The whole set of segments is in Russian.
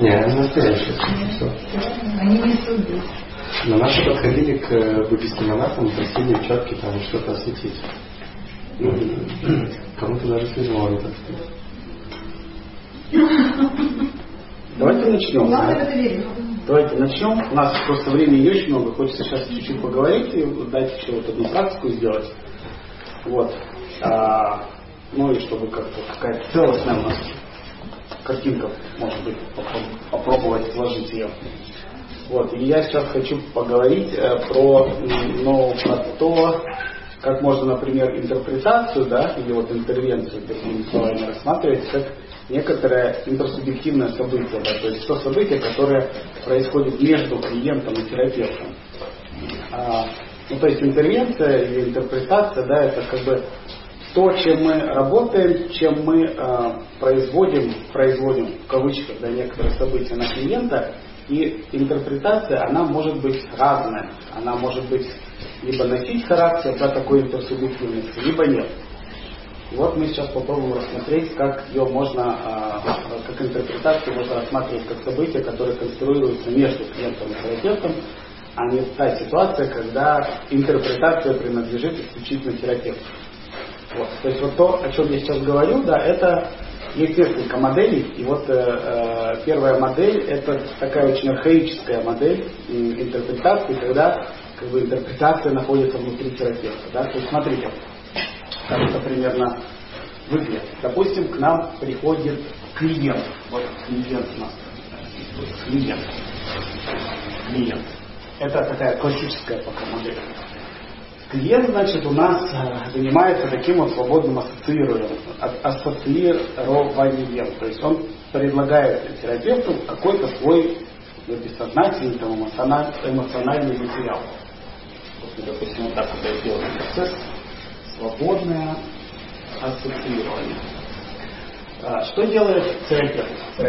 Не, настоящее. Они не судят. Но наши подходили к буддийским монахам и просили четки там что-то осветить. Кому-то даже связало это. Давайте начнем. Давайте начнем. У нас просто времени не очень много. Хочется сейчас чуть-чуть поговорить и дать еще вот одну практику сделать. Вот. Ну и чтобы как-то какая-то целостная у нас картинка, может быть, попробовать сложить ее. Вот. И я сейчас хочу поговорить про то, как можно, например, интерпретацию, да, или вот интервенцию, такими словами рассматривать, как некоторое интерсубъективное событие, да, то есть то событие, которое происходит между клиентом и терапевтом. Ну, то есть интервенция или интерпретация, да, это как бы то, чем мы работаем, чем мы производим в кавычках, да, некоторые события на клиента, и интерпретация, она может быть разная, она может быть либо носить характер, да, такой интерсубъективности, либо нет. И вот мы сейчас попробуем рассмотреть, как ее можно, как интерпретацию можно рассматривать как событие, которое конструируется между клиентом и терапевтом, а не та ситуация, когда интерпретация принадлежит исключительно терапевту. Вот. То есть вот то, о чем я сейчас говорю, да, это есть несколько моделей, и вот первая модель это такая очень архаическая модель интерпретации, когда как бы интерпретация находится внутри терапевта. Да? То есть смотрите, как это примерно выглядит. Допустим, к нам приходит клиент. Вот клиент у нас. Клиент. Это такая классическая пока модель. Клиент, значит, у нас занимается таким вот свободным ассоциированием. То есть он предлагает терапевту какой-то свой бессознательный, эмоциональный материал. Вот, допустим, вот так вот я делаю процесс. Свободное ассоциирование. Что делает терапевт?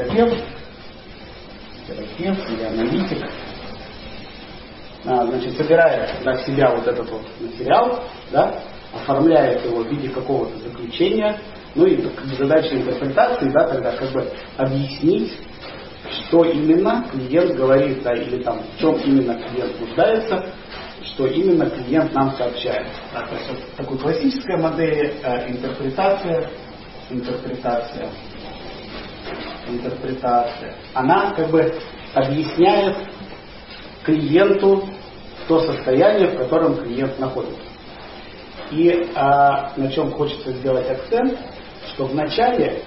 Терапевт или аналитик, значит, собирает на себя вот этот вот материал, да, оформляет его в виде какого-то заключения, ну и задача интерпретации, да, тогда как бы объяснить, что именно клиент говорит, да, или там в чем именно клиент нуждается, что именно клиент нам сообщает. Да, то есть вот такой классическая модель интерпретация, она как бы объясняет клиенту то состояние, в котором клиент находится. И на чем хочется сделать акцент, что вначале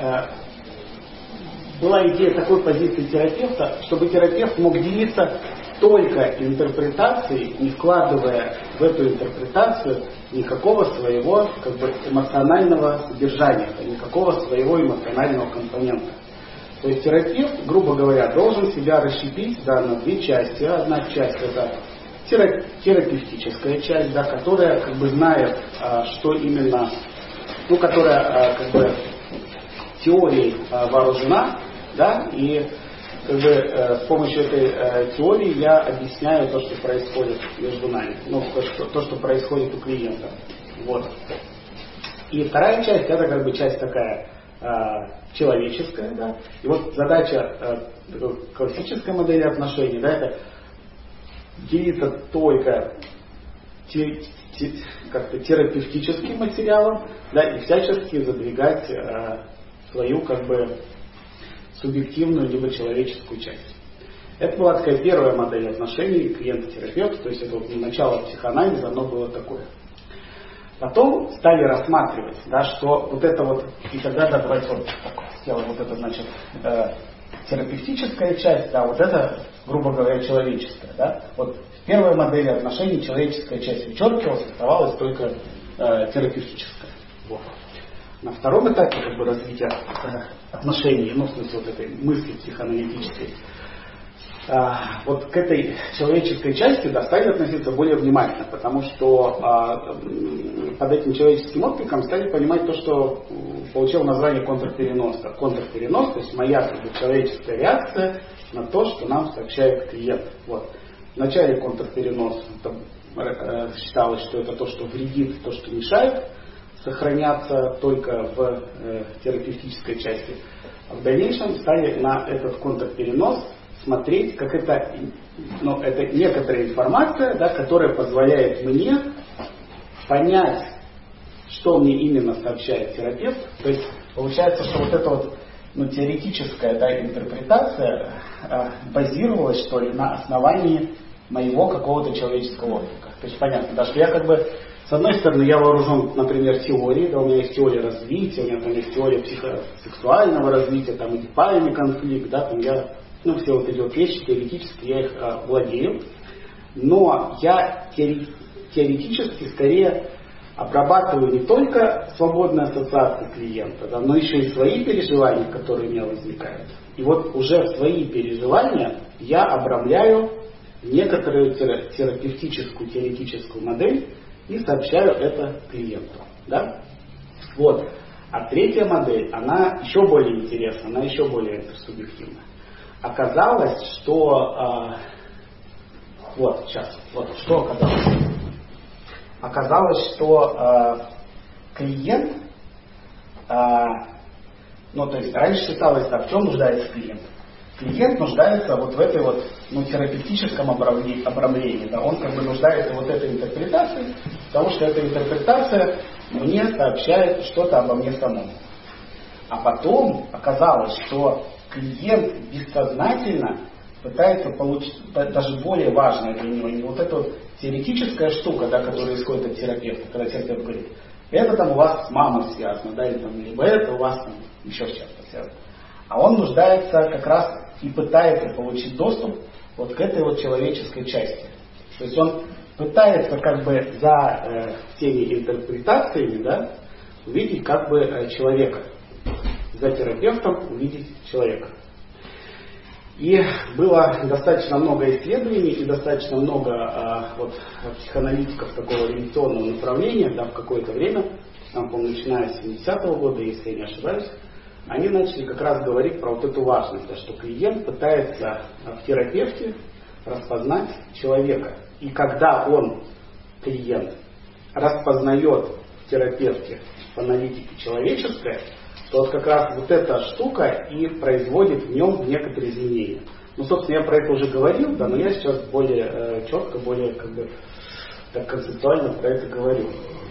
была идея такой позиции терапевта, чтобы терапевт мог делиться только интерпретацией, не вкладывая в эту интерпретацию никакого своего как бы эмоционального содержания, никакого своего эмоционального компонента. То есть терапевт, грубо говоря, должен себя расщепить, да, на две части. Одна часть это терапевтическая часть, да, которая как бы знает, что именно, ну, которая как бы теорией вооружена, да, и как бы с помощью этой теории я объясняю то, что происходит между нами, ну, то, что происходит у клиента. Вот. И вторая часть это как бы часть такая человеческая, да. И вот задача классической модели отношений, да, это делиться только как-то терапевтическим материалом, да, и всячески задвигать свою как бы субъективную либо человеческую часть. Это была такая первая модель отношений клиент-терапевт, то есть это вот начало психоанализа, оно было такое. Потом стали рассматривать, да, что вот это вот, и тогда давайте вот сделаем вот это, значит, терапевтическая часть, да, вот это, грубо говоря, человеческая, да. Вот в первой модели отношений человеческая часть вычеркивалась, оставалась только терапевтическая. Вот. На втором этапе как бы развития отношений, ну, в смысле вот этой мысли психоаналитической, вот к этой человеческой части, да, стали относиться более внимательно, потому что под этим человеческим откликом стали понимать то, что получило название контрпереноса. Контрперенос, то есть моя как бы человеческая реакция на то, что нам сообщает клиент. Вот. Вначале контрперенос считалось, что это то, что вредит, то, что мешает сохраняться только в терапевтической части. А в дальнейшем стали на этот контрперенос смотреть, как это некоторая информация, да, которая позволяет мне понять, что мне именно сообщает терапевт. То есть получается, что вот эта вот теоретическая, да, интерпретация базировалась, что ли, на основании моего какого-то человеческого опыта. То есть понятно, да, что я как бы, с одной стороны, я вооружен, например, теорией, да, у меня есть теория развития, у меня там есть теория психосексуального развития, там эдипальный конфликт, да, там я, все вот эти вот вещи теоретически я их владею, но я теоретически скорее обрабатываю не только свободные ассоциации клиента, да, но еще и свои переживания, которые у меня возникают. И вот уже свои переживания я обрамляю некоторую терапевтическую, теоретическую модель и сообщаю это клиенту. Да? Вот. А третья модель, она еще более интересна, она еще более субъективна. Оказалось, что... что оказалось? Оказалось, что клиент, то есть раньше считалось, в чем нуждается клиент? Клиент нуждается вот в этой вот терапевтическом обрамлении. Да? Он как бы нуждается в вот этой интерпретации, потому что эта интерпретация мне сообщает что-то обо мне самому. А потом оказалось, что клиент бессознательно пытается получить, даже более важное для него, не вот эта вот теоретическая штука, да, которая исходит от терапевта, когда терапевт говорит, это там у вас с мамой связано, да, или там, либо это у вас там еще с чем-то связано. А он нуждается как раз и пытается получить доступ вот к этой вот человеческой части. То есть он пытается как бы за теми интерпретациями, да, увидеть как бы человека. За терапевтом увидеть человека. И было достаточно много исследований и достаточно много психоаналитиков такого революционного направления, да, в какое-то время, по-моему, начиная с 70-го года, если я не ошибаюсь, они начали как раз говорить про вот эту важность, да, что клиент пытается в терапевте распознать человека. И когда он, клиент, распознает в терапевте, в аналитике человеческое, то вот как раз вот эта штука и производит в нем некоторые изменения. Собственно, я про это уже говорил, да, но я сейчас более четко, более как бы так концептуально про это говорю.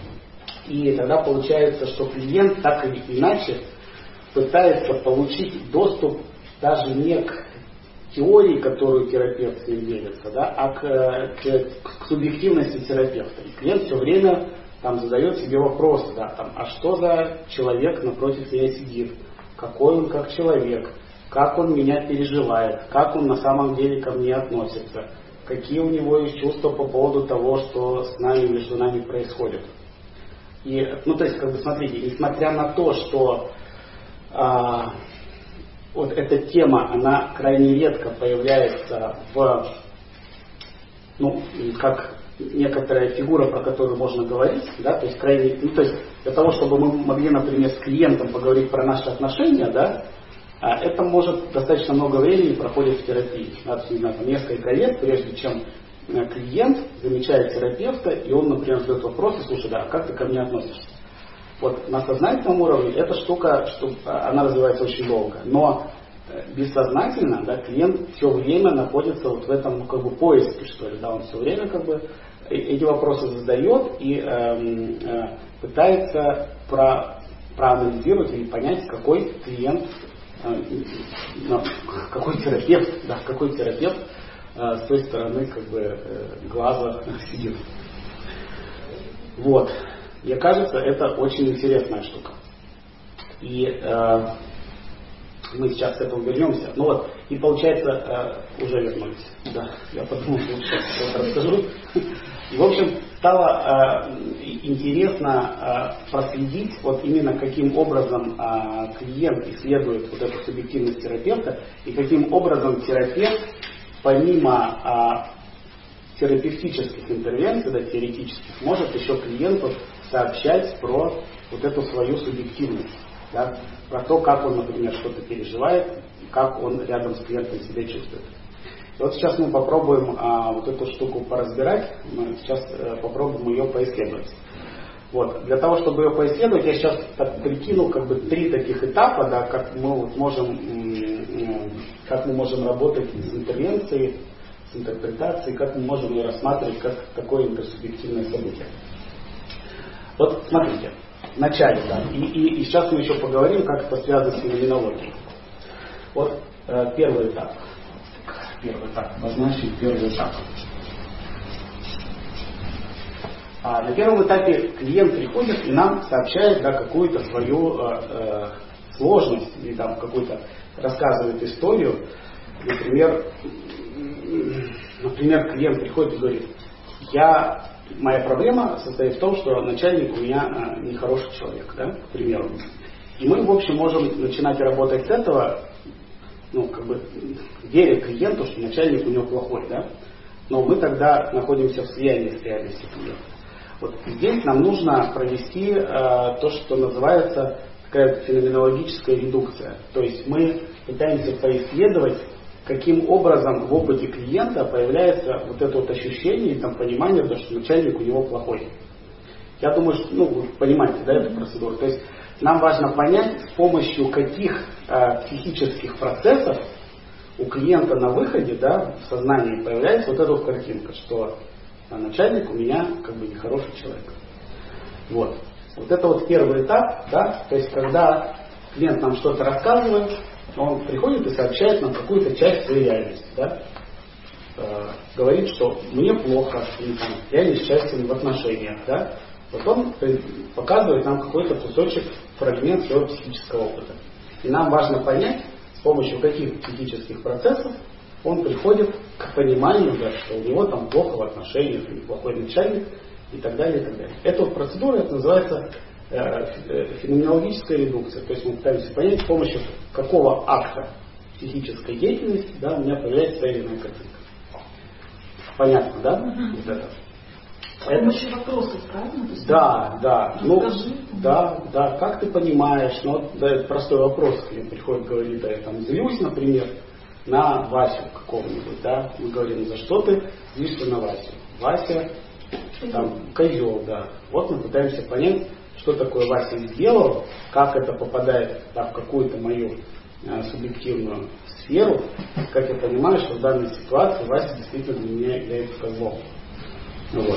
И тогда получается, что клиент так или иначе пытается получить доступ даже не к теории, которую терапевт с ним делится, да, а к субъективности терапевта. И клиент все время задает себе вопросы, да, а что за человек напротив меня сидит, какой он как человек, как он меня переживает, как он на самом деле ко мне относится, какие у него есть чувства по поводу того, что с нами, между нами происходит. И, то есть, как бы, смотрите, несмотря на то, что вот эта тема, она крайне редко появляется как некоторая фигура, про которую можно говорить, да, то есть крайне, то есть для того, чтобы мы могли, например, с клиентом поговорить про наши отношения, да, это может достаточно много времени проходит в терапии, да, несколько лет, прежде чем клиент замечает терапевта, и он, например, задает вопросы, слушай, да, как ты ко мне относишься? Вот на сознательном уровне эта штука, она развивается очень долго, но бессознательно, да, клиент все время находится вот в этом поиске, что ли, да, он все время эти вопросы задает и пытается проанализировать или понять, какой клиент, какой терапевт с той стороны глаза сидит. Вот. Мне кажется, это очень интересная штука. И мы сейчас к этому вернемся. И получается, уже вернулись. Да, я подумал, что сейчас что-то расскажу. И, в общем, стало интересно проследить, вот именно каким образом клиент исследует вот эту субъективность терапевта, и каким образом терапевт, помимо терапевтических интервенций, да, теоретических, может еще клиенту сообщать про вот эту свою субъективность, да, про то, как он, например, что-то переживает, как он рядом с клиентом себя чувствует. И вот сейчас мы попробуем вот эту штуку поразбирать, мы сейчас попробуем ее поисследовать. Вот. Для того, чтобы ее поисследовать, я сейчас так прикинул как бы 3 таких этапа, да, как мы вот можем работать с интервенцией, с интерпретацией, как мы можем ее рассматривать как такое интерсубъективное событие. Вот смотрите, вначале, да, и сейчас мы еще поговорим, как это связано с феноменологией. Вот первый этап. Обозначим первый этап. На первом этапе клиент приходит и нам сообщает, да, какую-то свою сложность, или там какую-то рассказывает историю. Например, клиент приходит и говорит: моя проблема состоит в том, что начальник у меня нехороший человек, да, к примеру. И мы, в общем, можем начинать работать с этого, веря клиенту, что начальник у него плохой, да. Но мы тогда находимся в слиянии с реальностью клиента. Вот здесь нам нужно провести то, что называется такая феноменологическая редукция. То есть мы пытаемся поисследовать, каким образом в опыте клиента появляется вот это вот ощущение и там понимание, что начальник у него плохой. Я думаю, что вы понимаете, да, эту процедуру. То есть нам важно понять, с помощью каких психических процессов у клиента на выходе, да, в сознании появляется вот эта вот картинка, что начальник у меня как бы нехороший человек. Вот. Вот это вот первый этап, да, то есть когда клиент нам что-то рассказывает, он приходит и сообщает нам какую-то часть своей реальности, да, говорит, что мне плохо, или там, я несчастен в отношениях, да, вот он показывает нам какой-то кусочек, фрагмент своего психического опыта. И нам важно понять, с помощью каких психических процессов он приходит к пониманию, да, что у него там плохо в отношениях, или плохой начальник, и так далее, и так далее. Эта вот процедура, это называется феноменологическая редукция. То есть мы пытаемся понять, с помощью какого акта психической деятельности, да, у меня появляется та или иная картинка. Понятно, да? Вот это. С помощью вопросов, правильно? Да. Да. Как ты понимаешь? Это простой вопрос. Клиент приходит, говорит: я там злюсь, например, на Васю какого-нибудь, да. Мы говорим: за что ты злишься на Васю? Вася там козел, да. Вот мы пытаемся понять, что такое Вася сделал, как это попадает в какую-то мою субъективную сферу, как я понимаю, что в данной ситуации Вася действительно для меня является козлом. Вот.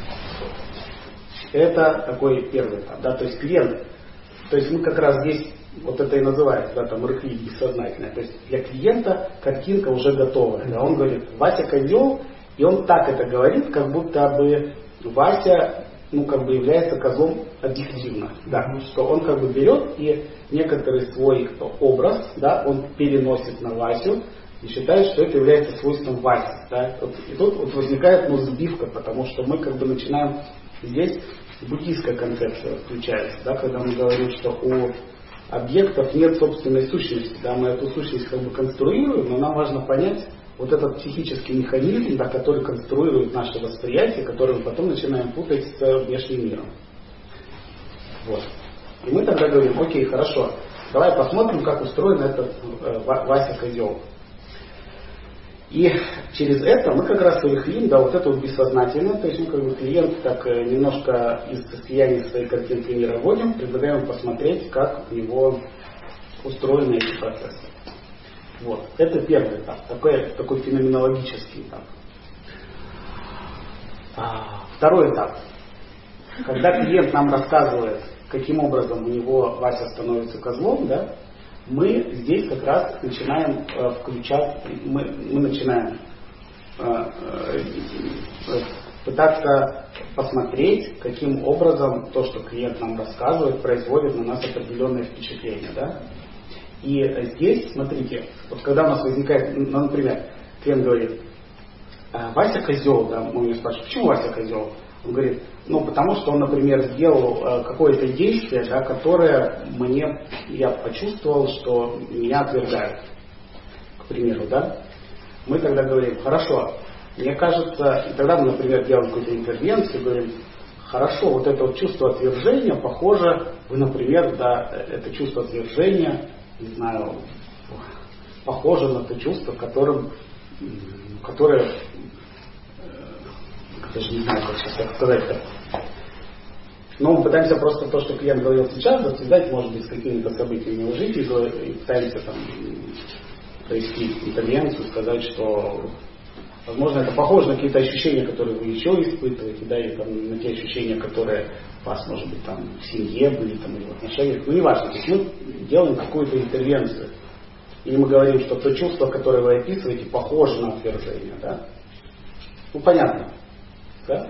Это такой первый этап, да, то есть клиент, то есть мы как раз здесь, вот это и называется, да, там рыхлить бессознательное, то есть для клиента картинка уже готовая, да, он говорит: Вася козел, и он так это говорит, как будто бы Вася, является козлом объективно, да, что он как бы берет и некоторый свой образ, да, он переносит на Васю и считает, что это является свойством Васи, да. И тут вот возникает сбивка, потому что мы как бы начинаем здесь буддийская концепция включается, да, когда мы говорим, что у объектов нет собственной сущности, да, мы эту сущность как бы конструируем, но нам важно понять вот этот психический механизм, да, который конструирует наше восприятие, который мы потом начинаем путать с внешним миром. Вот. И мы тогда говорим: окей, хорошо, давай посмотрим, как устроен этот Вася козел. И через это мы как раз урыхлим, да, вот это вот бессознательное, то есть мы как бы клиент так немножко из состояния своей картинки мира вводим, предлагаем посмотреть, как у него устроены эти процессы. Вот. Это первый этап, такой феноменологический этап. Второй этап. Когда клиент нам рассказывает, каким образом у него Вася становится козлом, да, мы здесь как раз начинаем включать, мы начинаем пытаться посмотреть, каким образом то, что клиент нам рассказывает, производит на нас определенное впечатление. Да? И здесь, смотрите, вот когда у нас возникает, например, клиент говорит: Вася козел, да, мы у него спрашиваем: почему Вася козел? Он говорит: потому что он, например, сделал какое-то действие, да, которое я почувствовал, что меня отвергают, к примеру, да. Мы тогда говорим: хорошо, мне кажется, и тогда мы, например, делаем какую-то интервенцию, говорим: хорошо, вот это вот чувство отвержения, похоже, вы, например, да, это чувство отвержения, не знаю, похоже на то чувство, которое, даже не знаю, как сейчас так сказать-то. Но мы пытаемся просто то, что клиент говорил сейчас, зацветать, может быть, с какими-то событиями его жизни, и пытаемся там провести интервенцию, сказать, что, возможно, это похоже на какие-то ощущения, которые вы еще испытываете, да, или там, на те ощущения, которые у вас, может быть, там в семье были, там, или в отношениях. Ну, неважно, то есть мы делаем какую-то интервенцию. Или мы говорим, что то чувство, которое вы описываете, похоже на отвержение, да? Ну, понятно. Да?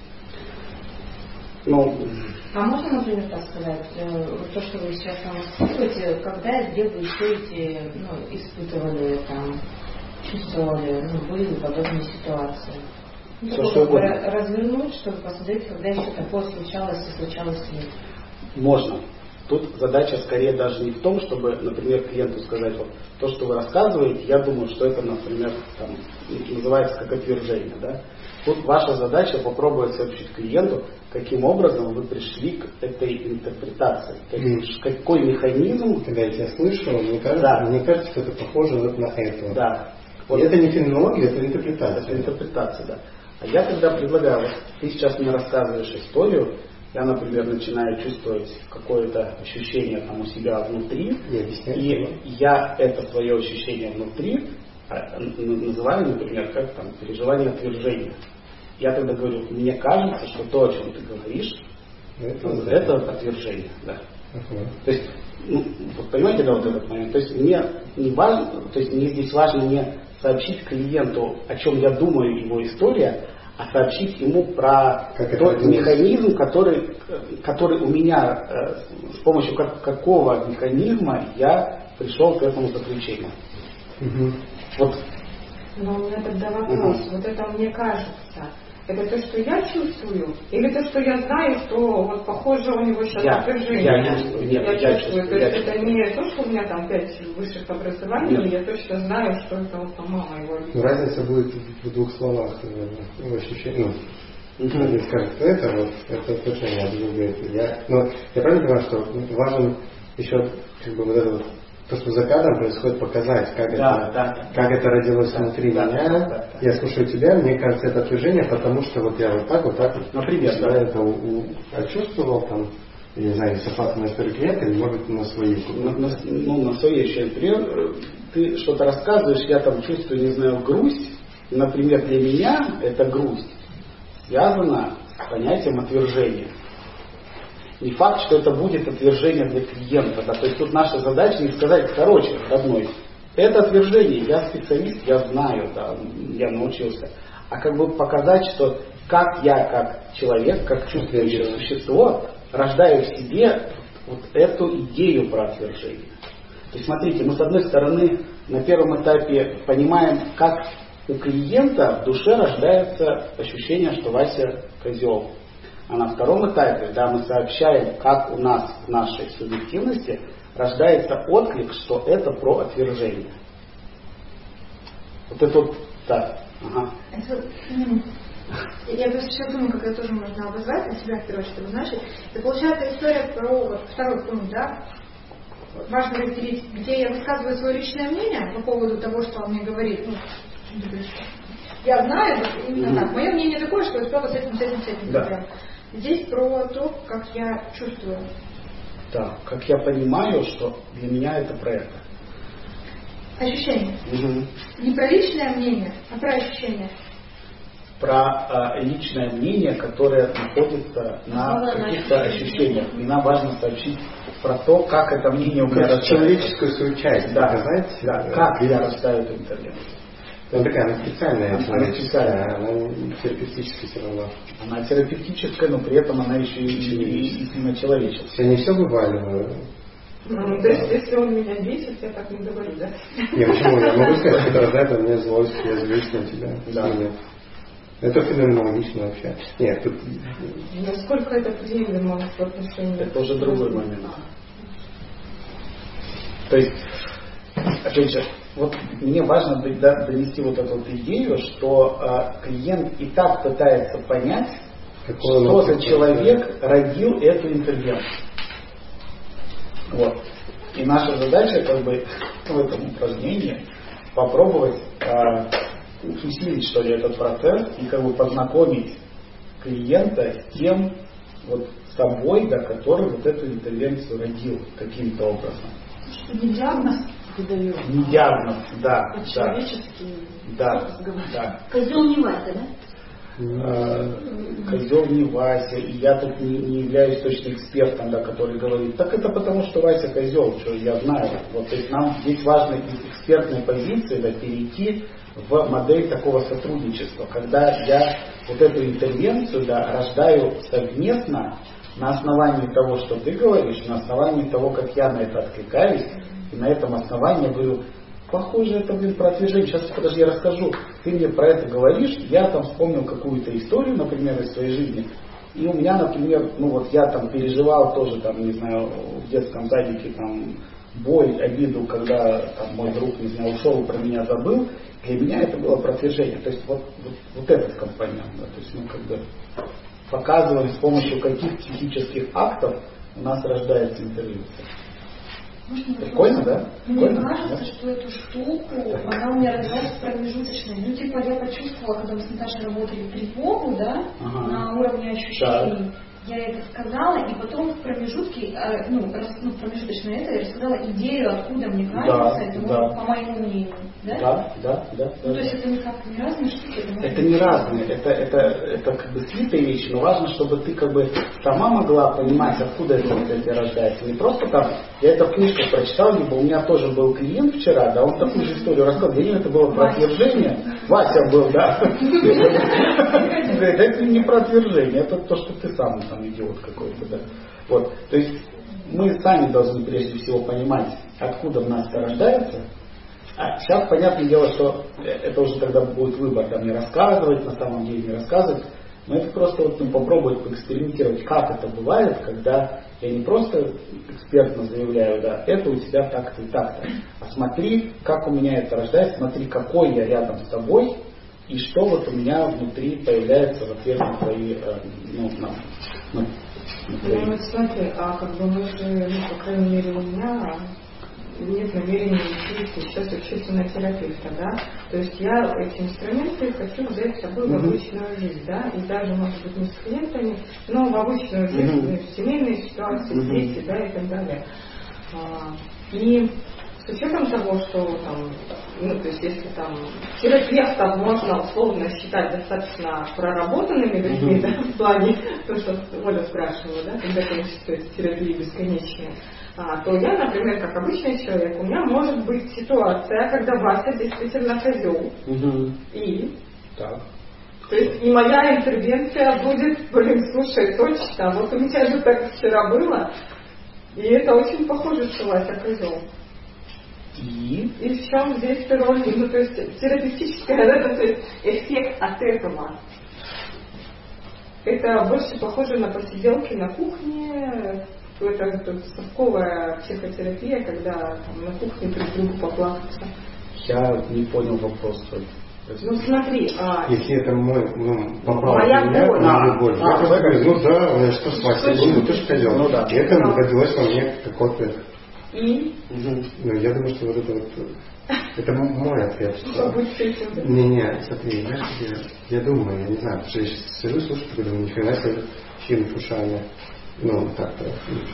Ну, а можно, например, так сказать, то, что вы сейчас нам рассказываете, когда и где вы еще эти, испытывали, там, чувствовали, были в подобной ситуации? Все, что угодно. Развернуть, чтобы посмотреть, когда еще такое случалось и случалось нет. Можно. Тут задача скорее даже не в том, чтобы, например, клиенту сказать, вот то, что вы рассказываете, я думаю, что это, например, там, называется как отвержение. Да? Тут ваша задача попробовать сообщить клиенту, каким образом вы пришли к этой интерпретации. То есть, какой механизм. Когда я тебя слышу, мне кажется, что это похоже вот на это. Да. Вот это не феноменология, это интерпретация. Это интерпретация, да. А я тогда предлагаю, вот ты сейчас мне рассказываешь историю, я, например, начинаю чувствовать какое-то ощущение там у себя внутри, и я это свое ощущение внутри называю, например, как там переживание отвержения. Я тогда говорю, мне кажется, что то, о чем ты говоришь, это отвержение. Да. То есть, вот понимаете, да, вот этот момент? То есть мне не важно, то есть мне здесь важно не сообщить клиенту, о чем я думаю, его история, а сообщить ему про тот механизм, который у меня, с помощью какого механизма я пришел к этому заключению. Вот. Но у меня тогда вопрос. Вот это мне кажется. Это то, что я чувствую? Или то, что я знаю, что вот похоже у него сейчас отвержение? Я чувствую. То есть это не то, что у меня там 5 высших образований, но я точно знаю, что это вот мама его. Разница будет в 2 словах, наверное, ощущение. Если скажет это точно не объявляет. Я правильно понимаю, что важно еще как бы вот это вот то, что за кадром происходит, показать, как это родилось внутри меня. Я слушаю тебя, мне кажется, это отвержение, потому что вот я вот так, например, это почувствовал, там, я не знаю, с на историю клиента, или может на своей. На своей еще. Например, ты что-то рассказываешь, я там чувствую, не знаю, грусть. И, например, для меня эта грусть связана с понятием отвержения. Не факт, что это будет отвержение для клиента. Да? То есть тут наша задача не сказать, короче, родной, это отвержение, я специалист, я знаю, да, я научился. А как бы показать, что как я, как человек, как чувствующее существо, рождаю в себе вот эту идею про отвержение. То есть смотрите, мы с одной стороны на первом этапе понимаем, как у клиента в душе рождается ощущение, что Вася козел. А на втором этапе, да, мы сообщаем, как у нас в нашей субъективности рождается отклик, что это про отвержение. Вот это вот так. Ага. Я просто сейчас думаю, как это тоже можно обозвать, на себя в первую очередь обозначить. Это получается история про второй пункт, да? Важно разделить, где я высказываю свое личное мнение по поводу того, что он мне говорит. Я знаю, именно так. Мое мнение такое, что я справа с этим. Да. Здесь про то, как я чувствую. Да, как я понимаю, что для меня это про это. Ощущение. Не про личное мнение, а про ощущение. Про личное мнение, которое находится на каких-то ощущениях. И нам важно сообщить про то, как это мнение у меня растает. Человеческую свою часть показать. Да, как я растаю эту интервенцию. Она такая, она специальная, она терапевтическая все равно. Она терапевтическая, но при этом она еще и сильно человеческая. Все не все вываливаю. То есть, если он меня бесит, я так не говорю, да? Нет, почему? Я могу сказать, что это раздает, у меня злость, я злюсь на тебя. Да. Это феноменологично вообще. Нет, тут... Насколько это приемлемо в отношении? Это уже другой момент. То есть, опять же, вот мне важно донести вот эту вот идею, что клиент и так пытается понять, что за человек родил эту интервенцию. Вот. И наша задача как бы в этом упражнении попробовать усилить, что ли, этот процесс и как бы познакомить клиента с тем, вот, с тобой, да, который вот эту интервенцию родил каким-то образом. Не диагноз выдает. Не диагноз, да. По-человечески. Да. Козел не Вася, да? Козел не Вася, и я тут не являюсь точно экспертом, да, который говорит, так это потому, что Вася козел, что я знаю. Вот, то есть нам здесь важно из экспертной позиции, да, перейти в модель такого сотрудничества, когда я вот эту интервенцию, да, рождаю совместно на основании того, что ты говоришь, на основании того, как я на это откликаюсь, и на этом основании я говорю, похоже, это, про отвержение. Сейчас, подожди, я расскажу. Ты мне про это говоришь, я там вспомнил какую-то историю, например, из своей жизни, и у меня, например, я там переживал тоже, там, не знаю, в детском садике, там, боль, обиду, когда там, мой друг, не знаю, ушел и про меня забыл. Для меня это было про отвержение. То есть вот этот компонент, да, то есть мы как бы показываем, с помощью каких психических актов у нас рождается интервенция. Прикольно, да? Мне кажется, что эту штуку, она у меня родилась промежуточной. Я почувствовала, когда мы с Наташей работали тревогу, да, на уровне ощущений. Я это сказала, и потом в промежутке, промежуточное это, я рассказала идею, откуда мне кажется, по моему мнению. Да? Да. То есть это никак не разные штуки? Это не разные, это как бы слитые вещи, но важно, чтобы ты как бы сама могла понимать, откуда это у тебя рождается. Не просто там, я это в книжках прочитал, либо у меня тоже был клиент вчера, да, он такую же историю рассказал, для него это было про отвержение. Вася был, да. Это не про отвержение, это то, что ты сам там идиот какой-то, да. Вот, то есть мы сами должны прежде всего понимать, откуда в нас это рождается. А сейчас, понятное дело, что это уже тогда будет выбор, там не рассказывать, на самом деле не рассказывать, но это просто попробовать поэкспериментировать, как это бывает, когда я не просто экспертно заявляю, да, это у тебя так-то и так-то, а смотри, как у меня это рождается, смотри, какой я рядом с тобой, и что вот у меня внутри появляется в ответ на твои, смотри, мы же, по крайней мере, у меня нет намерения идти сейчас общественного терапевта, да, то есть я эти инструменты хочу взять с собой в обычную жизнь, да, и даже, может быть, не с клиентами, но в обычную жизнь, в семейные ситуации, дети, да, и так далее. И с учетом того, что там, то есть если там терапевтов можно условно считать достаточно проработанными людьми, да, в плане, то, что Оля спрашивала, да, когда количество терапии бесконечное, то я, например, как обычный человек, у меня может быть ситуация, когда Вася действительно козел. И? Так. То есть и моя интервенция будет, слушай, точно, вот у меня же так вчера было, и это очень похоже, что Вася козел. И в чем здесь роль? То есть терапевтическая, да, то есть эффект от этого. Это больше похоже на посиделки на кухне, это совковая психотерапия, когда там, на кухне друг другу поплакаться. Я не понял вопрос. Смотри, если это мой, моя боль. Я просто говорю, да, что с Васей, ты же козел. И это родилось во мне какого-то. И? Я думаю, что вот это вот, это мой ответ. Не, смотри, знаешь, я думаю, я не знаю, потому что я сейчас сижу, слушаю, и думаю, нифига себе, фильм с ушами, так-то,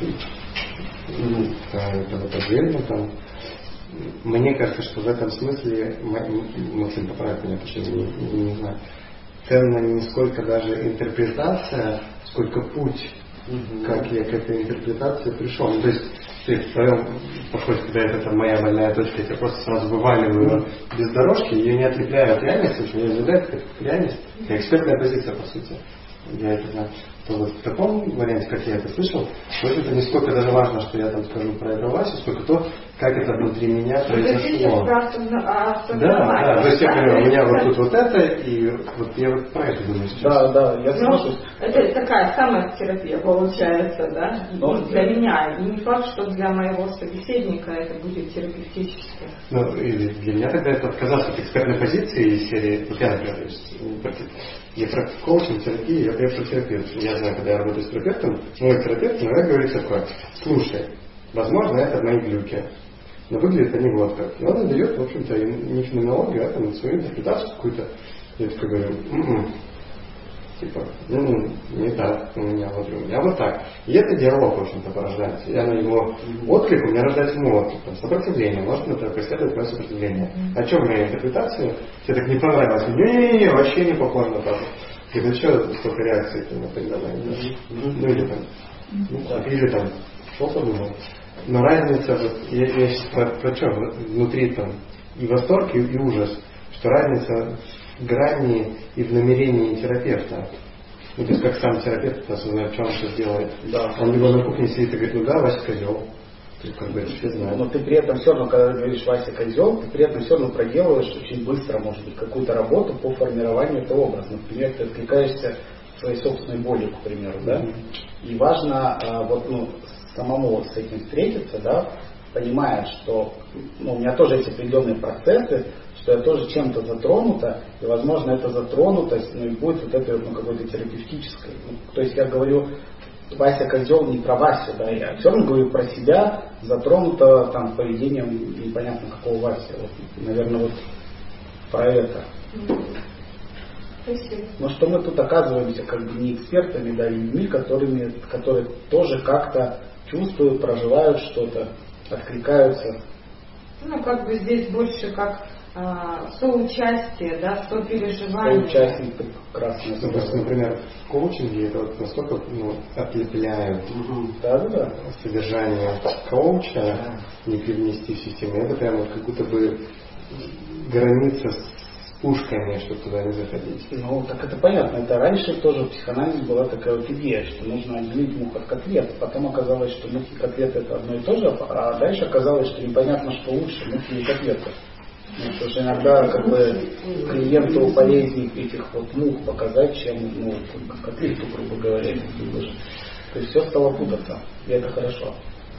это вот отдельно там. Мне кажется, что в этом смысле, Максим, поправит меня, потому что я не знаю, ценна не сколько даже интерпретация, сколько путь, как я к этой интерпретации пришел. То есть ты в своем подходе, когда это моя больная точка, я тебя просто сразу вываливаю без дорожки, ее не отлепляю от реальности, что меня наблюдает как реальность, как экспертная позиция, по сути. Я это знаю. То вот в таком варианте, как я это слышал, вот это не сколько даже важно, что я там скажу про это Васю, сколько то, как это внутри меня произошло. Да, то есть я говорю, у меня вот тут вот это, и вот я вот про это думаю сейчас. Да, я слышу. Это такая самотерапия получается, да, для меня. И не факт, что для моего собеседника это будет терапевтически. Или для меня тогда это отказаться от экспертной позиции из серии, вот я, например, я про коучинг, терапию, я про терапию. Я знаю, когда я работаю с терапевтом, мой терапевт иногда говорит такое: слушай, возможно, это мои глюки, но выглядит они вот как. И он дает, в общем-то, не феноменологию, а там свою интерпретацию какую-то. Я такой говорю, Типа, не так, у меня вот так. И это диалог, в общем-то, порождается. Я на его отклик, у меня рождается ему отклик. Сопротивление, может, например, преследовать мое сопротивление. О чем моя интерпретация? Тебе так не понравилось? Не, вообще не похоже на папу. И ну что, столько реакций на предавание. Ну или там, что подумал. Но разница, вот, я сейчас про что, внутри там и восторг, и ужас, что разница в грани и в намерении терапевта. Ну, то есть как сам терапевт осознает, что он сейчас делает. Да. Он либо на кухне сидит и говорит, Вася козел. Ты как бы все знаешь. Но ты при этом все равно, когда говоришь Вася козел, ты при этом все равно проделываешь очень быстро, может быть, какую-то работу по формированию этого образа. Например, ты откликаешься своей собственной болью, к примеру, да? И важно самому с этим встретиться, да, понимая, что у меня тоже есть определенные процессы, что я тоже чем-то затронута, и, возможно, эта затронутость и будет вот этой какой-то терапевтической. То есть я говорю, Вася козел не про Васю, да, я все равно говорю про себя, затронута там поведением непонятно какого Васи. Вот, наверное, вот про это. Спасибо. Но что мы тут оказываемся как бы не экспертами, да, людьми, которые тоже как-то чувствуют, проживают что-то, откликаются. Ну, как бы здесь больше как соучастие, да, сопереживание. Соучастие прекрасно. Ну, просто, например, в коучинге это вот настолько отлепляют содержание коуча, не привнести в систему. Это прямо вот как будто бы граница с пушками, чтобы туда не заходить. Ну, так это понятно. Это раньше тоже в психоанализе была такая вот идея, что нужно отделить мух от котлет. Потом оказалось, что мухи и котлеты это одно и то же, а дальше оказалось, что непонятно, что лучше, мухи или котлеты. Потому что иногда как бы клиенту полезнее этих вот мух показать, чем котлету, грубо говоря. То есть все стало путаться, и это хорошо.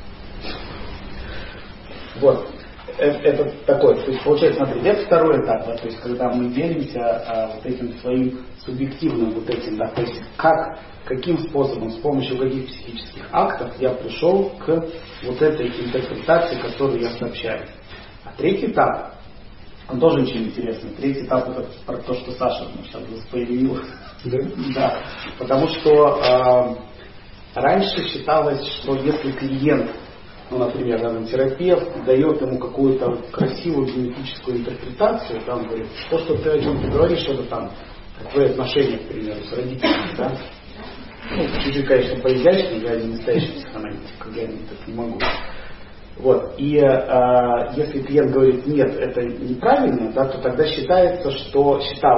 Вот. Это такой, то есть получается, смотрите, это второй этап, да, то есть когда мы делимся вот этим своим субъективным вот этим, да, то есть каким способом, с помощью каких психических актов я пришел к вот этой интерпретации, которую я сообщаю. А третий этап, он тоже очень интересный. Третий этап это про то, что Саша сейчас появил. Да. Потому что раньше считалось, что если клиент, например, терапевт дает ему какую-то красивую генетическую интерпретацию, там говорит, то, что ты о чем ты говоришь, это там твои отношения, к примеру, с родителями, да? Чуть-чуть, конечно, поизящнее, я не настоящий психоаналитик, я так не могу. Вот. И если клиент говорит, нет, это неправильно, да, то тогда считалось, что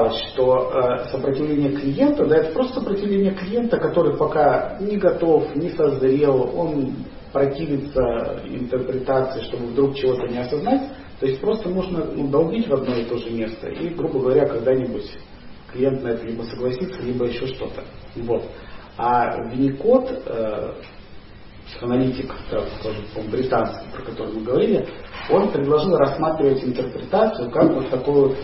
сопротивление клиента, да, это просто сопротивление клиента, который пока не готов, не созрел, он противится интерпретации, чтобы вдруг чего-то не осознать. То есть просто нужно долбить в одно и то же место. И, грубо говоря, когда-нибудь клиент на это либо согласится, либо еще что-то. Вот. А Винникот, психоаналитик, тоже британский, про который мы говорили, он предложил рассматривать интерпретацию как вот такой вот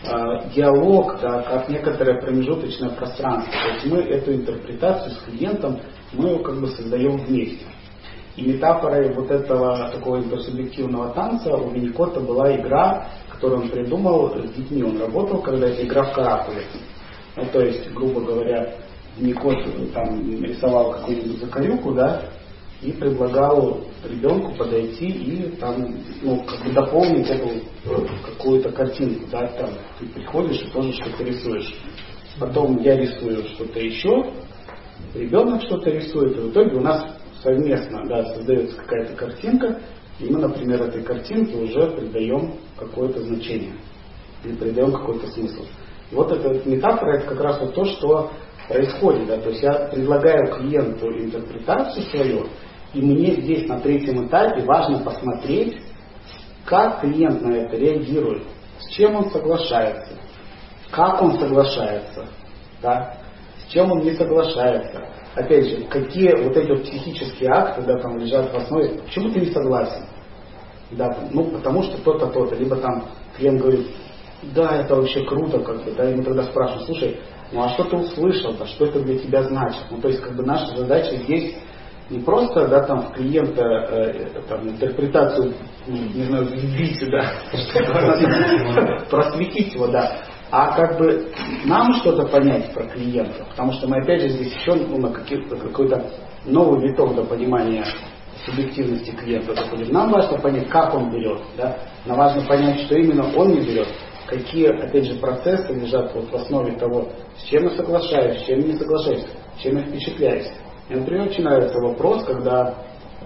диалог, да, как некоторое промежуточное пространство. То есть мы эту интерпретацию с клиентом, мы ее как бы создаем вместе. И метафорой вот этого такого интерсубъективного танца у Винникота была игра, которую он придумал с детьми. Он работал, когда эта игра в каракуле. Ну, то есть, грубо говоря, Винникот там рисовал какую-нибудь закорюку, да, и предлагал ребенку подойти и там, как бы дополнить эту какую-то картинку, да, там ты приходишь и тоже что-то рисуешь. Потом я рисую что-то еще, ребенок что-то рисует, и в итоге у нас совместно, да, создается какая-то картинка, и мы, например, этой картинке уже придаем какое-то значение или придаем какой-то смысл. И вот эта метафора, это как раз вот то, что происходит, да, то есть я предлагаю клиенту интерпретацию свою, и мне здесь на третьем этапе важно посмотреть, как клиент на это реагирует, с чем он соглашается, как он соглашается, да, с чем он не соглашается. Опять же, какие вот эти вот психические акты, да, там лежат в основе, почему ты не согласен? Да, там, потому что то-то, то-то. Либо там клиент говорит, да, это вообще круто, как бы, да, и мы тогда спрашиваем, слушай, а что ты услышал-то, что это для тебя значит? То есть, как бы наша задача здесь не просто, да, там, в клиента там, интерпретацию, не знаю, вбить, да, просветить его, да, А как бы нам что-то понять про клиента, потому что мы опять же здесь еще на какой-то новый виток до понимания субъективности клиента заходим. Нам важно понять, как он берет. Да? Нам важно понять, что именно он не берет. Какие, опять же, процессы лежат вот в основе того, с чем я соглашаюсь, с чем не соглашаюсь, с чем я впечатляюсь. Мне, например, очень нравится вопрос, когда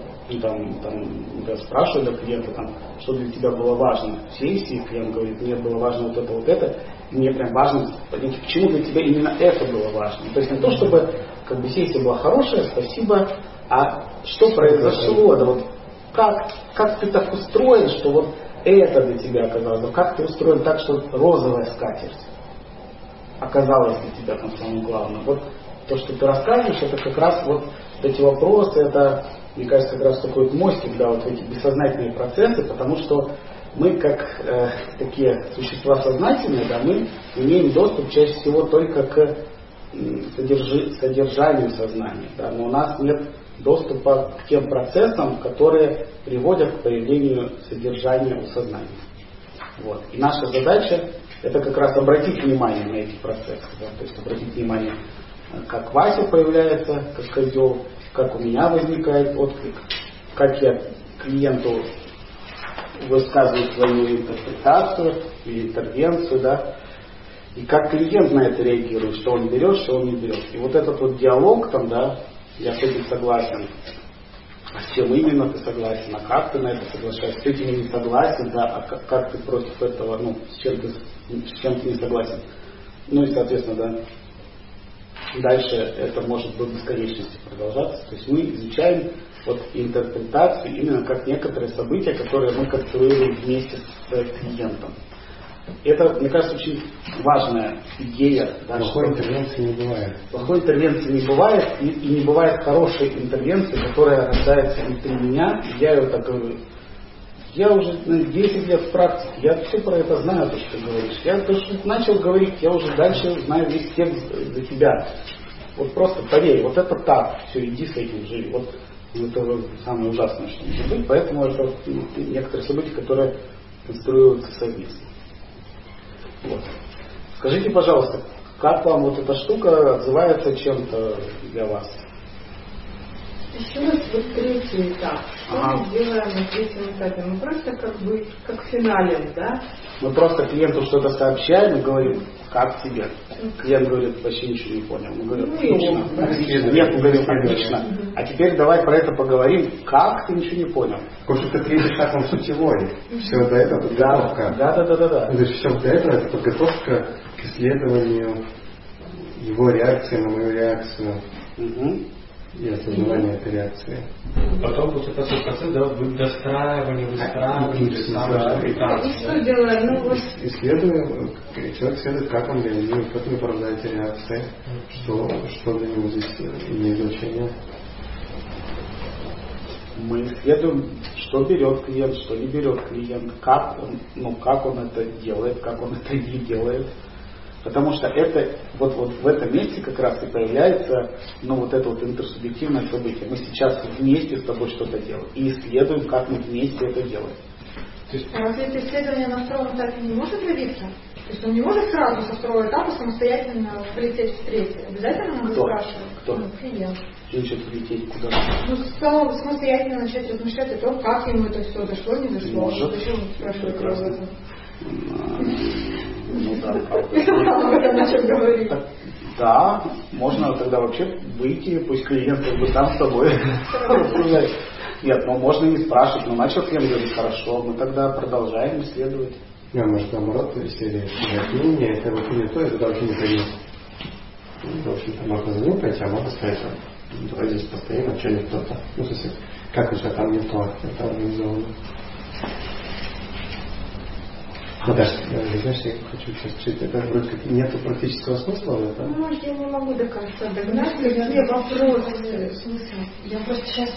спрашивают клиента, что для тебя было важно в сессии, клиент говорит, мне было важно вот это, и мне прям важно понять, почему для тебя именно это было важно. То есть не то, чтобы как бы сессия была хорошая, спасибо, а что произошло, да, вот как ты так устроен, что вот это для тебя оказалось, как ты устроен так, что розовая скатерть оказалась для тебя там самым главным. Вот то, что ты рассказываешь, это как раз вот эти вопросы, это, мне кажется, как раз такой вот мостик, да, вот эти бессознательные процессы, потому что мы, как такие существа сознательные, да, мы имеем доступ чаще всего только к содержанию сознания, да, но у нас нет доступа к тем процессам, которые приводят к появлению содержания у сознания. Вот. И наша задача это как раз обратить внимание на эти процессы, да, то есть обратить внимание, как Вася появляется, как козел, как у меня возникает отклик, как я клиенту высказываю свою интерпретацию или интервенцию, да, и как клиент на это реагирует, что он берет, что он не берет. И вот этот вот диалог там, да, я с этим согласен, а с чем именно ты согласен, а как ты на это соглашаешься, с этим не согласен, да, а как ты против этого, с чем ты не согласен. Ну и, соответственно, да, дальше это может до бесконечности продолжаться. То есть мы изучаем вот интерпретацию именно как некоторые события, которые мы конструируем вместе с клиентом. Это, мне кажется, очень важная идея. Да, плохой интервенции не бывает. Плохой интервенции не бывает, и не бывает хорошей интервенции, которая рождается внутри меня. Я ее так говорю. Я уже 10 лет в практике, я все про это знаю, то, что ты говоришь. Я то, что начал говорить, я уже дальше знаю весь текст за тебя. Вот просто поверь, вот это так, все, иди с этим, живи. Вот это самое ужасное, что может быть, поэтому это некоторые события, которые конструируются совместно. Вот. Скажите, пожалуйста, как вам вот эта штука отзывается чем-то для вас? Еще раз вот третий этап. Что мы делаем на третьем этапе? Мы просто как финалем, да? Мы просто клиенту что-то сообщаем и говорим, как тебе? Клиент говорит, вообще ничего не понял. Мы говорим, отлично. Нет, мы говорим, отлично. А теперь давай про это поговорим. Как ты ничего не понял? Потому что это третий шаг, он сутевой. Все до этого подготовка. Да. То есть все до этого это подготовка к исследованию его реакции на мою реакцию. И осознавание этой реакции. Потом будет этот процесс достраивания, выстраивания. И что делаем? Исследуем, человек исследует, как он реагирует, как он порождается реакция, что для него здесь имеет значение. Мы исследуем, что берет клиент, что не берет клиент, как он это делает, как он это не делает. Потому что это вот в этом месте как раз и появляется вот это вот интерсубъективное событие. Мы сейчас вместе с тобой что-то делаем и исследуем, как мы вместе это делаем. А разве это исследование на втором этапе не может явиться? То есть он не может сразу со второго этапа самостоятельно полететь в третий? Обязательно надо спрашивать? Кто? Клиент. Начать полететь куда? Самостоятельно начать размышлять о том, как ему это все дошло, не дошло. Может. Зачем он спрашивает об этом? Да, можно тогда вообще выйти, пусть клиент сам с тобой рассуждает. Нет, можно не спрашивать, но начал клиент говорить, хорошо, мы тогда продолжаем исследовать. Может наоборот, если мне это вот не то, это вообще не пойдет. В общем-то, можно за ним пойти, а можно сказать, давай здесь постоим, а что не кто-то. В смысле, как уже там не то, это организовано. Знаешь, я хочу сейчас чуть, это вроде как нету практического смысла в этом. Может, я не могу до конца догнать, какие вопросы. Смысл? Я просто сейчас...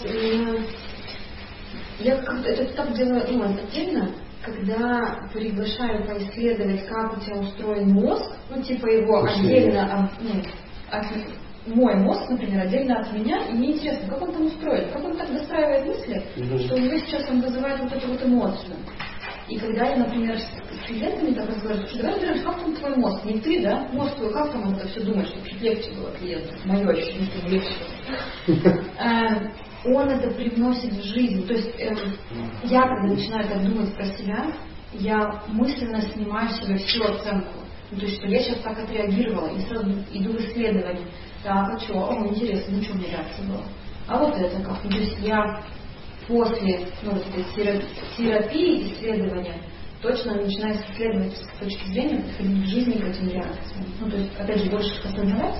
Я как-то этот этап делаю отдельно, когда приглашаю поисследовать, как у тебя устроен мозг, его отдельно... мой мозг, например, отдельно от меня, и мне интересно, как он там устроен, как он так достраивает мысли, что у него сейчас он вызывает вот эту вот эмоцию. И когда я, например, с клиентами так разговариваю, что давай разберемся, как там твой мозг, не ты, да? Мозг твой, как там он это все думает, чтобы чуть легче было клиенту. Мое ощущение, что ему легче было. Он это привносит в жизнь. То есть я, когда начинаю так думать про себя, я мысленно снимаю с себя всю оценку. То есть, что я сейчас так отреагировала, и сразу иду в исследование. Так, а что? О, интересно, ну что у меня реакция была? А вот это как? То есть я после вот этой терапии, исследования, точно начинаю исследовать с точки зрения подходить к жизни к этим реакциям. То есть, опять же, больше осознавать.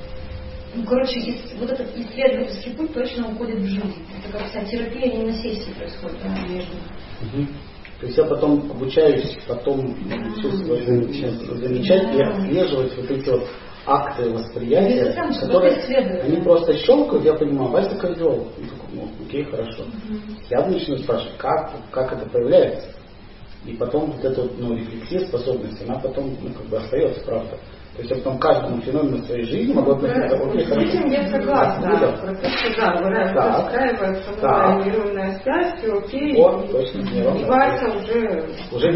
Вот этот исследовательский путь точно уходит в жизнь. Это как вся терапия не на сессии происходит, а между. То есть я потом обучаюсь, потом замечать и отслеживать вот эти вот акты восприятия, которые они просто щелкают, я понимаю, Вася кардиолог. Окей, хорошо. Я начну спрашивать, как это проявляется. И потом вот эта рефлексия, способность, она потом остается, правда. То есть я потом каждому феномену своей жизни могу относиться. С этим я согласна. Выстраивается нейронная связь, все окей. И Вася уже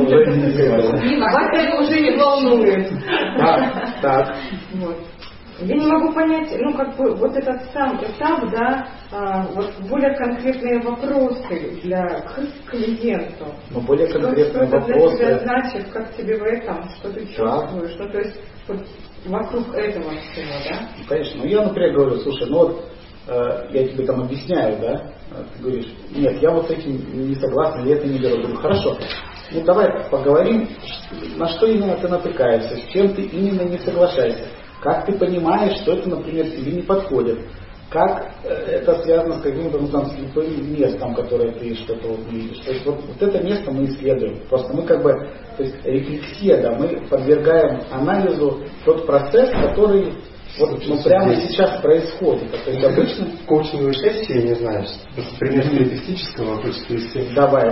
уже не волнует. Так. Я не могу понять, вот этот сам этап, да, вот более конкретные вопросы к клиенту. Но более конкретные что вопросы. Что для тебя значит, как тебе в этом, что ты чувствуешь, то есть вот вокруг этого всего, да? Конечно. Я, например, говорю, слушай, я тебе там объясняю, да, ты говоришь, нет, я вот с этим не согласен, я это не беру. Говорю, хорошо, давай поговорим, на что именно ты натыкаешься, с чем ты именно не соглашаешься. Как ты понимаешь, что это, например, тебе не подходит? Как это связано с каким-то слепым местом, которое ты что-то видишь? То есть вот это место мы исследуем. Просто мы то есть рефлексия, да, мы подвергаем анализу тот процесс, который прямо сейчас происходит. То есть обычно коучинговые сессии, я не знаю, пример терапевтического хочется привести. Давай,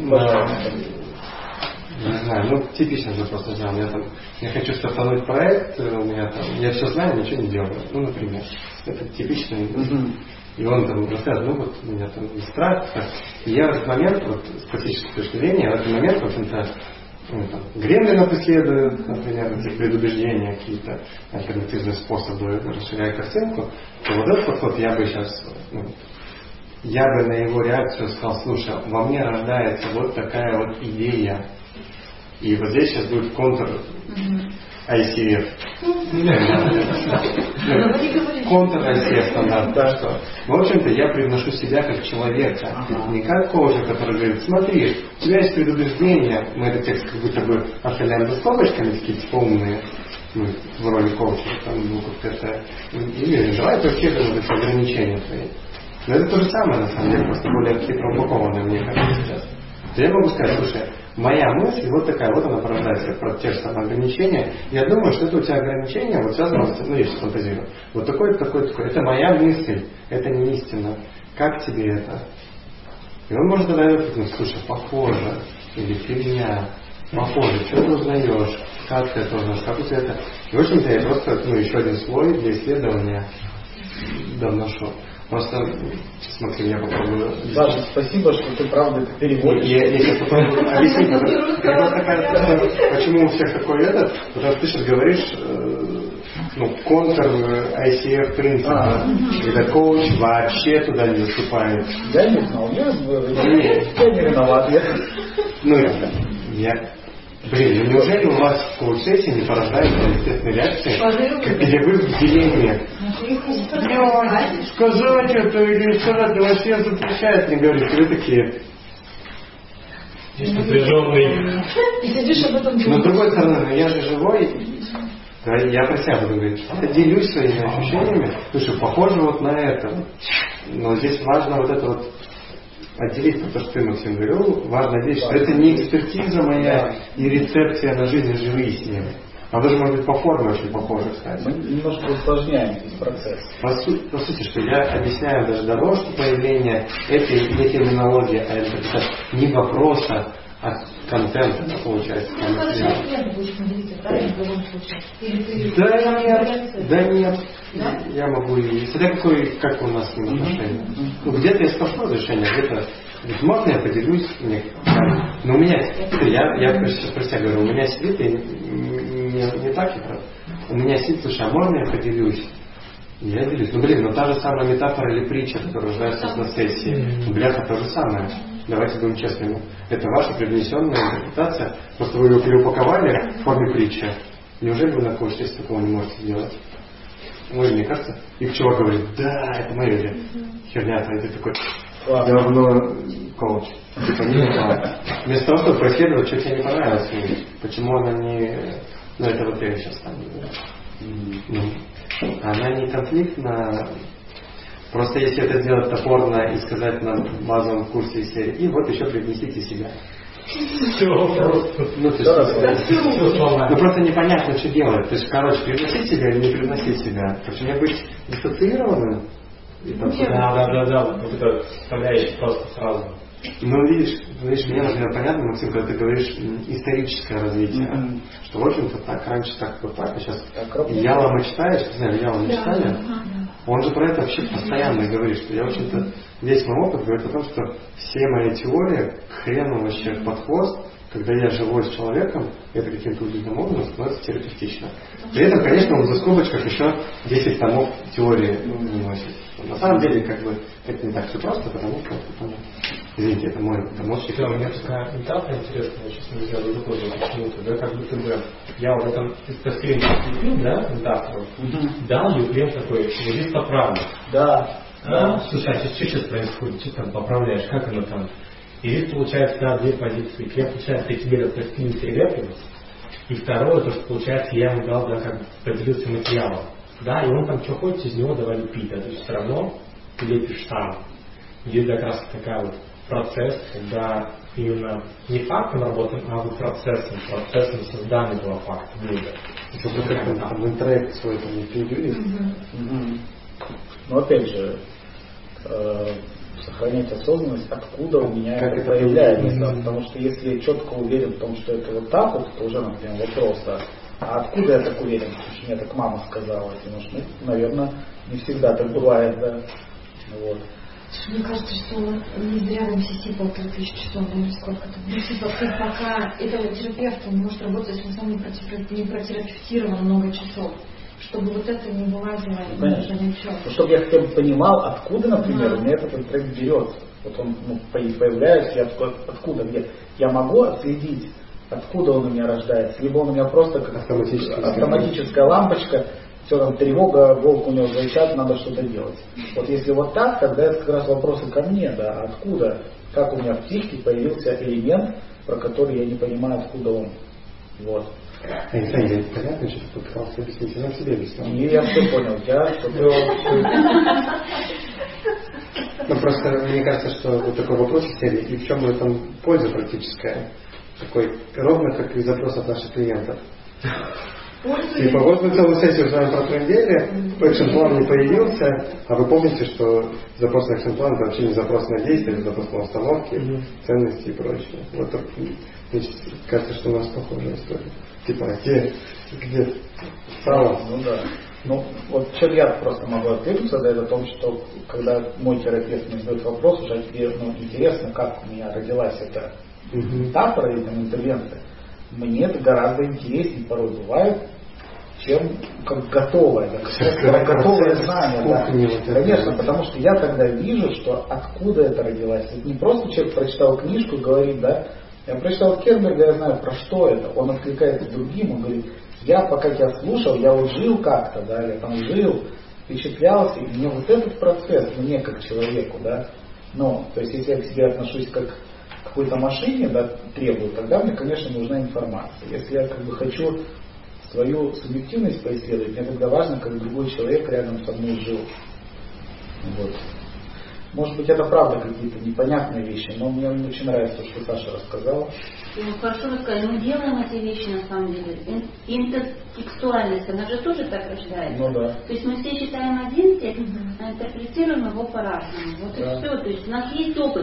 не знаю, типично же просто знаю. Я хочу стартануть проект, я все знаю, ничего не делаю. Например, это типичный. И он рассказывает, у меня там есть страх. И я в этот момент, с практической точки зрения, в этот момент гремлинов исследую, например, эти предубеждения, какие-то альтернативные способы, расширяя картинку, то вот этот подход я бы сейчас, я бы на его реакцию сказал, слушай, во мне рождается вот такая вот идея. И вот здесь сейчас будет контур ICF. Контур ICF стандарт. В общем-то, я привношу себя как человека. Не как коуча, который говорит, смотри, у тебя есть предубеждения, мы этот текст как будто бы оставляем за скобочками, такие типа умные, в роли коуча, или давай проектируем эти ограничения твои. Но это то же самое, на самом деле, просто более хитро упакованное, мне кажется, сейчас. То я могу сказать, слушай, моя мысль вот такая, вот она порождается про те же самые ограничения. Я думаю, что это у тебя ограничение, связано с, я сейчас фантазирую. Вот такое. Это моя мысль, это не истина. Как тебе это? И он может тогда говорить, слушай, похоже, или фигня, похоже, что ты узнаешь, как ты это узнаешь, как у тебя это. И в общем-то я просто, еще один слой для исследования довношу. Просто, смотри, я попробую... Саша, спасибо, что ты правда это переводишь. Я сейчас попробую объяснить, почему у всех такой этот, потому что ты сейчас говоришь, контур ICF принципа, когда коуч вообще туда не заступает. Я не знал, я не виноват. Неужели у вас в коуч-сессии не порождается естественной реакции, где вы в дилемме? Сказать это или не сказать, вообще запрещает, не говорите, вы такие. Напряженный. И сидишь об этом. Но с другой стороны, я же живой, я про себя буду говорить, я делюсь своими ощущениями, потому что похоже на это. Но здесь важно это отделить, потому что ты, Максим, говорил, важно здесь, что это не экспертиза моя и рецепция на жизнь, живи с ним. Она даже может быть по форме очень похожа, кстати. Мы немножко усложняем этот процесс. По сути, что я объясняю даже дорожку появления этой не терминологии, а это не вопроса, от контента, получается. Да нет. Я могу и... Смотря как у нас с ним отношения. Ну, где-то я спрошу разрешение, где-то... Можно я поделюсь? Но у меня... Я сейчас про себя говорю, у меня сидит, и не так, у меня сидит, слушай, а можно я поделюсь? Я делюсь. Ну та же самая метафора или притча, которая рождается на сессии. Бляха, то же самое. Давайте будем честными. Это ваша привнесенная интерпретация. Просто вы ее переупаковали в форме притчи. Неужели вы на коуче такого не можете сделать? Мне кажется, и пчела говорит, да, это моя херня, и ты такой, говно коуч. Типа, не вместо того, чтобы происследовать, что тебе не понравилось, почему она не... Ну, это вот я сейчас там... Она не конфликтна. Просто если это сделать топорно и сказать на базовом курсе из серии, и вот еще привнесите себя. Ну просто непонятно, что делать. То есть, короче, привносить себя или не привносить себя. Почему мне быть диссоциированным? Да. Вот это составляющая просто сразу. Ну, видишь, мне, например, понятно, Максим, когда ты говоришь историческое развитие, что, в общем-то, так, раньше так, вот так, а сейчас Ялома читаешь, не знаю, Ялома читали, он же про это вообще постоянно говорит, что я, в общем-то, весь мой опыт говорит о том, что все мои теории хрену вообще под хвост, когда я живу с человеком, это каким-то удивительным образом становится терапевтично. При этом, конечно, он за скобочках еще 10 томов теории не носит. На самом деле, как бы, это не так все просто, потому что, извините, это мой помощник. У меня такая метафора интересная, я сейчас не знаю, почему-то, да, как будто бы я вот этом тестостероне слепил, да, метафору, дал Юклем такой, вот здесь поправлю. Да. Слушай, а что сейчас происходит, что там поправляешь, как оно там? И здесь получается, да, две позиции. Я, получается, я тебе распространил терапию, и второе, то, что получается, я ему дал, да, как бы поделился материалом. Да, и он там что хочет, из него давай пить, да, то есть все равно ты лепишь сам. Здесь как раз такая вот процесс, когда именно не фактом работаем, а вот процессом создания этого факта. Там интроект свой там не переговорит. Но опять же, сохранять осознанность, откуда у меня это появляется. Потому что если я четко уверен в том, что это вот так вот, то уже, например, вопрос, а откуда я так уверен? Потому что мне так мама сказала. Потому что, наверное, не всегда так бывает, да. Вот. Мне кажется, что не зря в МСС 1500 часов, наверное, сколько-то. Пока этого терапевта не может работать, если он сам не протерапевтирован много часов. Чтобы вот это не вылазило. Чтобы я хотя бы понимал, откуда, например, у меня этот интроект берется. Вот он появляется, я откуда, где. Я могу отследить, откуда он у меня рождается. Либо он у меня просто как автоматическая лампочка, все там тревога, волк у него зайчат, надо что-то делать. Вот если вот так, тогда это как раз вопросы ко мне, да, откуда, как у меня в психике появился элемент, про который я не понимаю, откуда он. Вот. Понятно, что ты пытался объяснить, я себе объяснил. И я все понял, Ну просто мне кажется, что вот такой вопрос и в чем там польза практическая, такой ровно как и запрос от наших клиентов. Типа вот мы целую сессию с вами протрындели, экшн-план не появился, а вы помните, что запрос на экшн-план это вообще не запрос на действие, это запрос на установки, ценности и прочее. Вот так, значит, кажется, что у нас похожая история. Типа, где сало? Ну да. Ну, вот чем я просто могу ответиться, да, это о том, что когда мой терапевт мне задает вопрос, уже тебе интересно, как у меня родилась эта метафора или интервенция, мне это гораздо интереснее порой бывает, чем как готовое, да, готовое знание. Да. Конечно, потому что я тогда вижу, что откуда это родилось. Это не просто человек прочитал книжку и говорит, да, я прочитал Кернберга, я знаю, про что это. Он откликается другим, он говорит, я пока тебя слушал, я вот жил как-то, да, я там жил, впечатлялся, и мне вот этот процесс, мне как человеку, да, ну, то есть если я к себе отношусь как к какой-то машине, да, требую, тогда мне, конечно, нужна информация. Если я как бы хочу свою субъективность поисследовать, мне тогда важно, как другой человек рядом со мной жил. Вот. Может быть, это правда какие-то непонятные вещи, но мне очень нравится то, что Саша рассказала. Ну, хорошо рассказали. Мы делаем эти вещи, на самом деле. Интертекстуальность, она же тоже так рождается. Ну да. То есть мы все считаем один текст, а интерпретируем его по-разному. Вот да. И все. То есть у нас есть опыт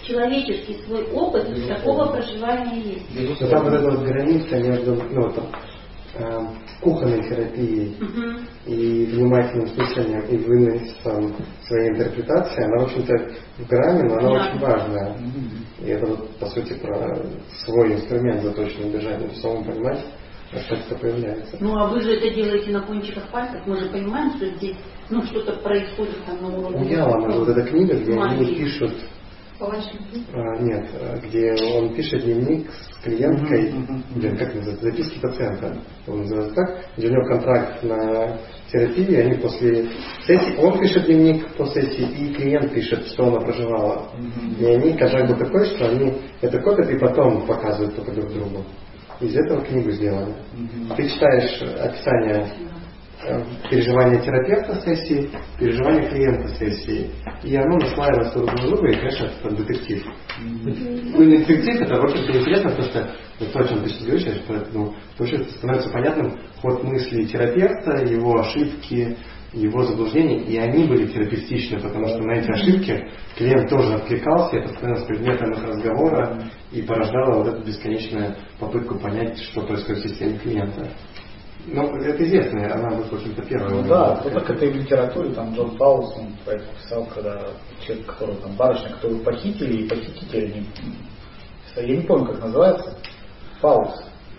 человеческий свой опыт такого проживания есть. Но там вот эта вот граница между кухонной терапией и внимательным слушанием и выносом своей интерпретации, она, в общем-то, в грани, но она очень важная. И это вот, по сути, про свой инструмент заточенный держать, самому понимать, как это появляется. Ну, а вы же это делаете на кончиках пальцев. Мы же понимаем, что здесь что-то происходит там на уровне. У Ялама вот эта книга, где они пишут... Нет, где он пишет дневник с клиенткой, где, как называется, записки пациента, он называется так, где у него контракт на терапию, и они после сессии, он пишет дневник по сессии, и клиент пишет, что она проживала. И они контракт был такой, что они это копят и потом показывают только друг другу. Из этого книгу сделали. Ты читаешь описание переживания терапевта сессии, переживания клиента сессии. И оно наслаивается друг на друга, и, конечно, это детектив. Ну, не детектив, это вообще интересно, потому что то, о чем ты сейчас говоришь, что становится понятным ход мысли терапевта, его ошибки, его заблуждения, и они были терапевтичны, потому что на эти ошибки клиент тоже откликался, это становилось предметом их разговора и порождало вот эту бесконечную попытку понять, что происходит в системе клиента. Ну, это известно, она вот, в общем-то, первая. Да, только это и в литературе, там Джон Паулс, он про это писал, когда человек, который там барышня, которую похитили, и похитители, я не помню, как называется, Паулс.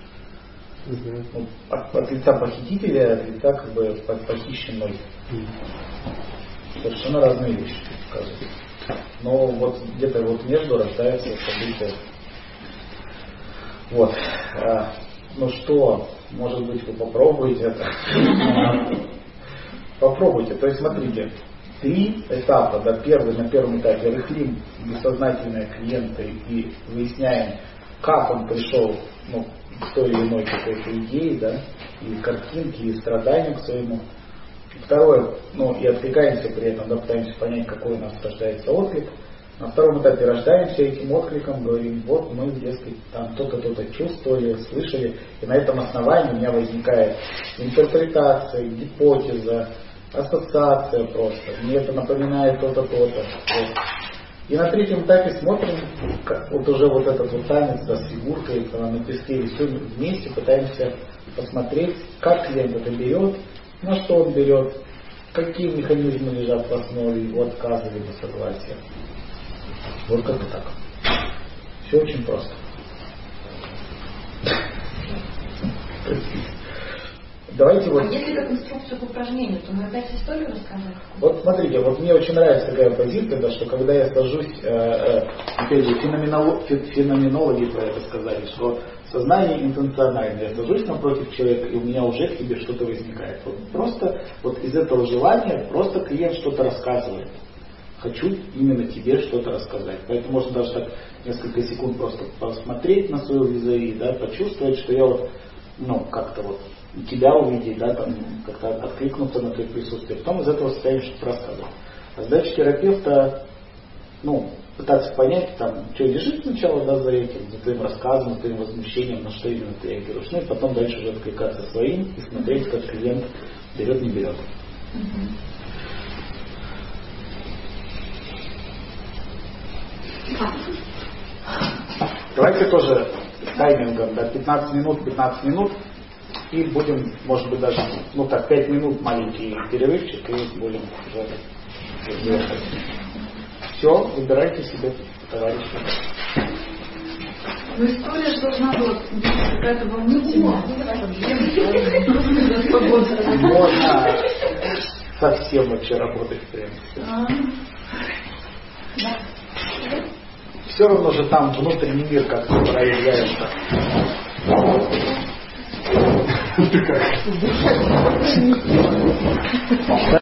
От лица похитителя, от лица как бы похищенной. Совершенно разные вещи, оказывается. Но вот где-то вот между рождается событие. Вот. Ну что, может быть, вы попробуете это? Попробуйте. То есть, смотрите, 3 этапа. На первом этапе рыхлим бессознательное клиента и выясняем, как он пришел к той или иной какой-то идее, да, и картинке, и страданию к своему. Второе, и откликаемся при этом, да, пытаемся понять, какой у нас рождается отклик. На втором этапе рождаемся этим откликом, говорим, вот мы, дескать, там то-то, то-то чувствовали, слышали, и на этом основании у меня возникает интерпретация, гипотеза, ассоциация просто. Мне это напоминает то-то, то-то. Вот. И на третьем этапе смотрим, вот уже вот этот вот танец, да, с фигуркой, на песке, и все вместе пытаемся посмотреть, как клиент это берет, на что он берет, какие механизмы лежат в основе его отказа либо согласия. Вот как-то так. Все очень просто. Давайте вот. А если как инструкцию к упражнению, то мы опять историю рассказать? Вот смотрите, вот мне очень нравится такая позиция, да, что когда я сажусь, опять же, феноменологи про это сказали, что сознание интенционально. Я сажусь напротив человека, и у меня уже к тебе что-то возникает. Вот просто вот из этого желания просто клиент что-то рассказывает. Хочу именно тебе что-то рассказать. Поэтому можно даже так несколько секунд просто посмотреть на свою визави, да, почувствовать, что я вот, как-то вот тебя увидеть, да, там, как-то откликнуться на твое присутствие. Потом из этого состояния что-то рассказывать. А задача терапевта, пытаться понять, там, что лежит сначала, да, за этим, за твоим рассказом, за твоим возмущением, на что именно ты реагируешь. И потом дальше уже откликаться своим и смотреть, как клиент берет, не берет. Давайте тоже с таймингом, да, 15 минут, и будем, может быть, даже, 5 минут маленький перерывчик, и будем уже завершать. Все, выбирайте себе товарища. Но история же должна была быть какая-то волнительная. Можно совсем вообще работать прямо. Все равно же там внутренний мир как-то проявляется. Ты как?